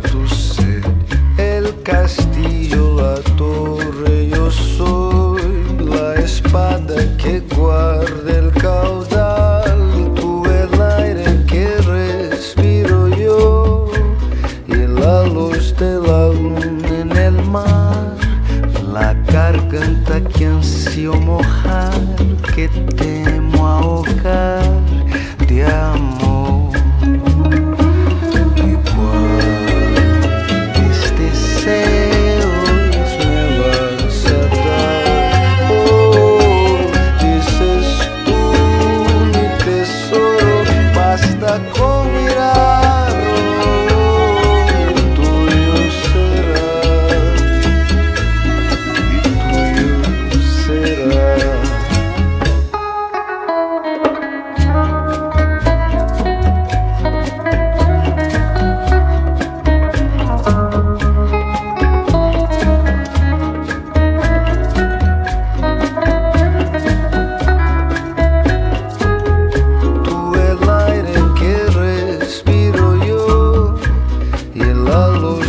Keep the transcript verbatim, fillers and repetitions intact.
tu sed, el castillo, la torre, yo soy la espada que guarda el caudal, tú el aire que respiro yo y la luz de la luna en el mar, la garganta que ansío mojar, que temo ahogar de amor. Igual mis deseos me vas a dar. Oh, dices tú, mi tesoro, basta con mirarlo, tuyo será, y tuyo será. Tú el aire que respiro yo y la luz